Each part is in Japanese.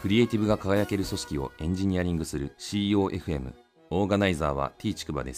クリエイティブが輝ける組織をエンジニアリングする CEOFM。 オーガナイザーは T ちくばです。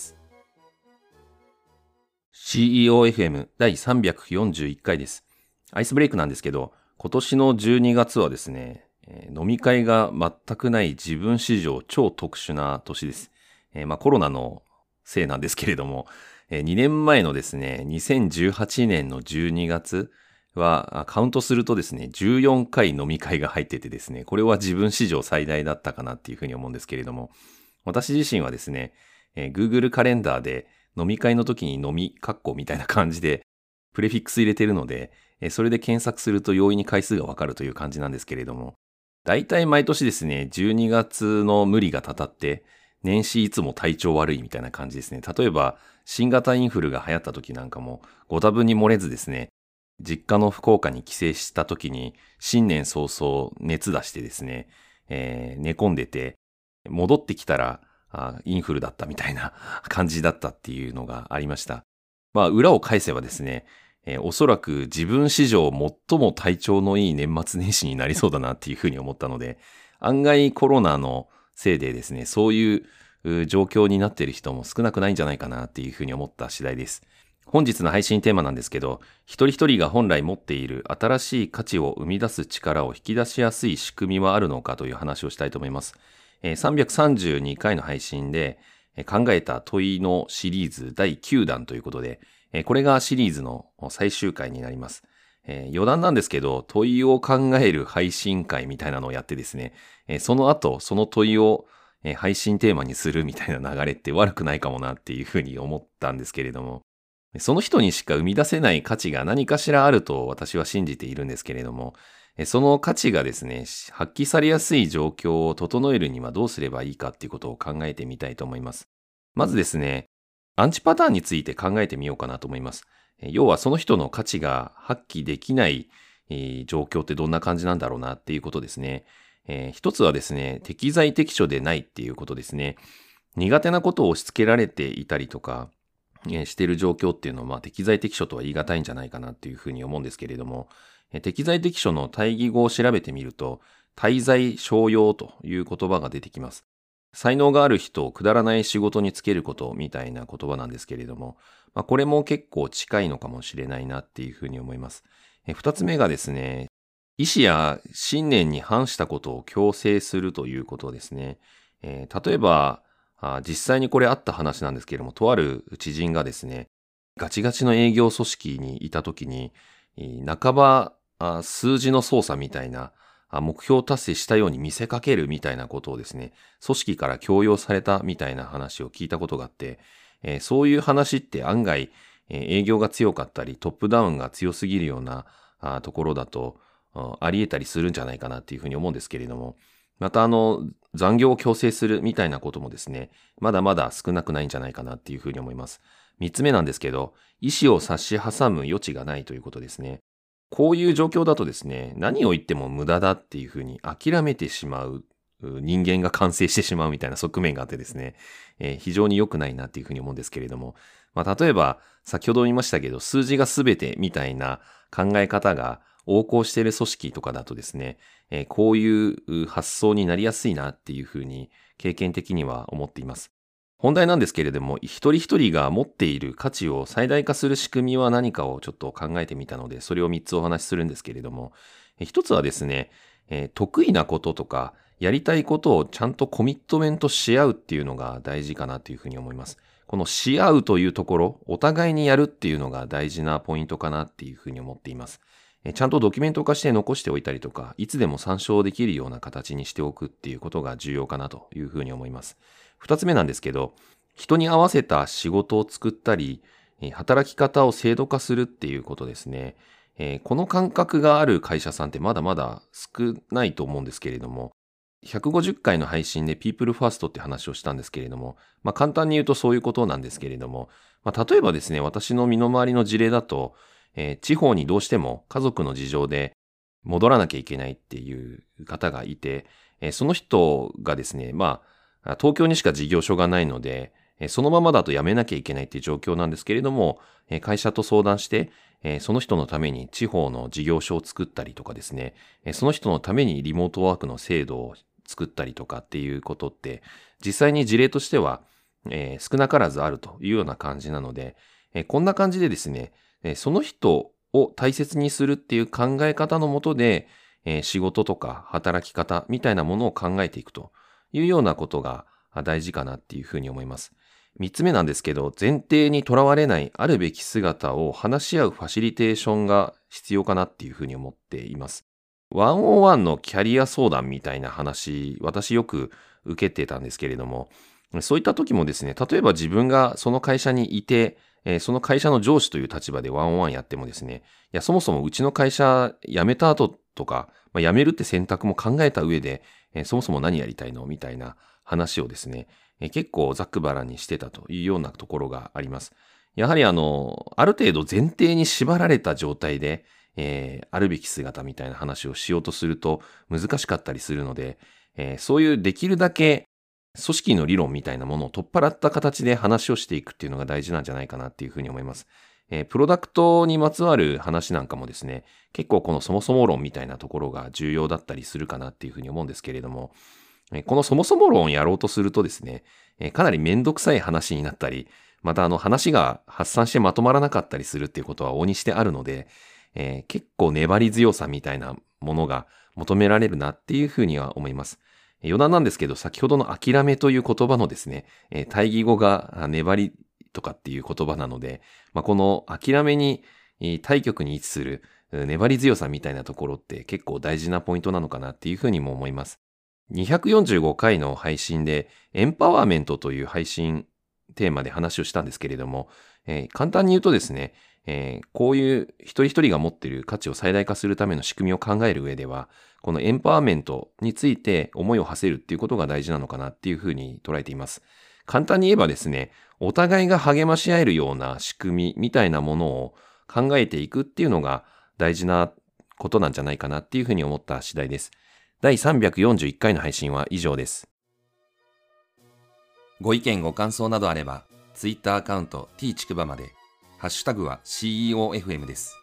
CEOFM 第341回です。アイスブレイクなんですけど、今年の12月はですね、飲み会が全くない自分史上超特殊な年です。コロナのせいなんですけれども、2年前のですね、2018年の12月は、カウントするとですね、14回飲み会が入っててですね、これは自分史上最大だったかなっていうふうに思うんですけれども、私自身はですね、Google カレンダーで飲み会の時に飲み、カッコみたいな感じで、プレフィックス入れてるので、それで検索すると容易に回数がわかるという感じなんですけれども、だいたい毎年ですね、12月の無理がたたって、年始いつも体調悪いみたいな感じですね。例えば、新型インフルが流行った時なんかも、ご多分に漏れずですね、実家の福岡に帰省した時に、新年早々熱出してですね、寝込んでて、戻ってきたらインフルだったみたいな感じだったっていうのがありました。裏を返せばですね、おそらく自分史上最も体調のいい年末年始になりそうだなっていうふうに思ったので、案外コロナのせいでですね、そういう状況になっている人も少なくないんじゃないかなっていうふうに思った次第です。本日の配信テーマなんですけど、一人一人が本来持っている新しい価値を生み出す力を引き出しやすい仕組みはあるのかという話をしたいと思います。332回の配信で考えた問いのシリーズ第9弾ということで、これがシリーズの最終回になります。余談なんですけど、問いを考える配信会みたいなのをやってですね、その後、その問いを配信テーマにするみたいな流れって悪くないかもなっていうふうに思ったんですけれども、その人にしか生み出せない価値が何かしらあると私は信じているんですけれども、その価値がですね、発揮されやすい状況を整えるにはどうすればいいかっていうことを考えてみたいと思います。まずですね、アンチパターンについて考えてみようかなと思います。要はその人の価値が発揮できない状況ってどんな感じなんだろうなっていうことですね。一つはですね、適材適所でないっていうことですね。苦手なことを押し付けられていたりとか、している状況っていうのは、適材適所とは言い難いんじゃないかなっていうふうに思うんですけれども、適材適所の対義語を調べてみると、大材小用という言葉が出てきます。才能がある人をくだらない仕事につけることみたいな言葉なんですけれども、これも結構近いのかもしれないなっていうふうに思います。二つ目がですね、意思や信念に反したことを強制するということですね。例えば、実際にこれあった話なんですけれども、とある知人がですね、ガチガチの営業組織にいたときに、半ば数字の操作みたいな、目標達成したように見せかけるみたいなことをですね、組織から強要されたみたいな話を聞いたことがあって、そういう話って案外、営業が強かったり、トップダウンが強すぎるようなところだと、あり得たりするんじゃないかなっていうふうに思うんですけれども、また残業を強制するみたいなこともですね、まだまだ少なくないんじゃないかなっていうふうに思います。三つ目なんですけど、意思を差し挟む余地がないということですね。こういう状況だとですね、何を言っても無駄だっていうふうに諦めてしまう人間が完成してしまうみたいな側面があってですね、非常に良くないなっていうふうに思うんですけれども、例えば先ほど言いましたけど、数字が全てみたいな考え方が横行している組織とかだとですね、こういう発想になりやすいなっていうふうに経験的には思っています。本題なんですけれども、一人一人が持っている価値を最大化する仕組みは何かをちょっと考えてみたので、それを3つお話しするんですけれども、一つはですね、得意なこととか、やりたいことをちゃんとコミットメントし合うっていうのが大事かなというふうに思います。このし合うというところ、お互いにやるっていうのが大事なポイントかなっていうふうに思っています。ちゃんとドキュメント化して残しておいたりとか、いつでも参照できるような形にしておくっていうことが重要かなというふうに思います。二つ目なんですけど、人に合わせた仕事を作ったり、働き方を制度化するっていうことですね。この感覚がある会社さんってまだまだ少ないと思うんですけれども、150回の配信で People First って話をしたんですけれども、簡単に言うとそういうことなんですけれども、例えばですね、私の身の回りの事例だと、地方にどうしても家族の事情で戻らなきゃいけないっていう方がいて、その人がですね、東京にしか事業所がないので、 そのままだと辞めなきゃいけないっていう状況なんですけれども、会社と相談して、その人のために地方の事業所を作ったりとかですね、その人のためにリモートワークの制度を作ったりとかっていうことって、実際に事例としては、少なからずあるというような感じなので、こんな感じでですね、その人を大切にするっていう考え方のもとで、仕事とか働き方みたいなものを考えていくというようなことが大事かなっていうふうに思います。三つ目なんですけど、前提にとらわれないあるべき姿を話し合うファシリテーションが必要かなっていうふうに思っています。ワンオンワンのキャリア相談みたいな話、私よく受けてたんですけれども、そういった時もですね、例えば自分がその会社にいて、その会社の上司という立場でワンオンワンやってもですね、いや、そもそもうちの会社辞めた後とか、辞めるって選択も考えた上で、そもそも何やりたいのみたいな話をですね、結構ざっくばらんにしてたというようなところがあります。やはりある程度前提に縛られた状態で、あるべき姿みたいな話をしようとすると難しかったりするので、そういうできるだけ組織の理論みたいなものを取っ払った形で話をしていくっていうのが大事なんじゃないかなっていうふうに思います。プロダクトにまつわる話なんかもですね、結構このそもそも論みたいなところが重要だったりするかなっていうふうに思うんですけれども、このそもそも論をやろうとするとですね、かなりめんどくさい話になったり、また話が発散してまとまらなかったりするっていうことは往々にしてあるので、結構粘り強さみたいなものが求められるなっていうふうには思います。余談なんですけど、先ほどの諦めという言葉のですね、対義語が粘りとかっていう言葉なので、この諦めに対極に位置する粘り強さみたいなところって結構大事なポイントなのかなっていうふうにも思います。245回の配信でエンパワーメントという配信テーマで話をしたんですけれども、簡単に言うとですね、こういう一人一人が持っている価値を最大化するための仕組みを考える上では、このエンパワーメントについて思いを馳せるっていうことが大事なのかなっていうふうに捉えています。簡単に言えばですね、お互いが励まし合えるような仕組みみたいなものを考えていくっていうのが大事なことなんじゃないかなっていうふうに思った次第です。第341回の配信は以上です。ご意見ご感想などあれば、Twitter アカウント t ちくばまで、ハッシュタグは CEOFM です。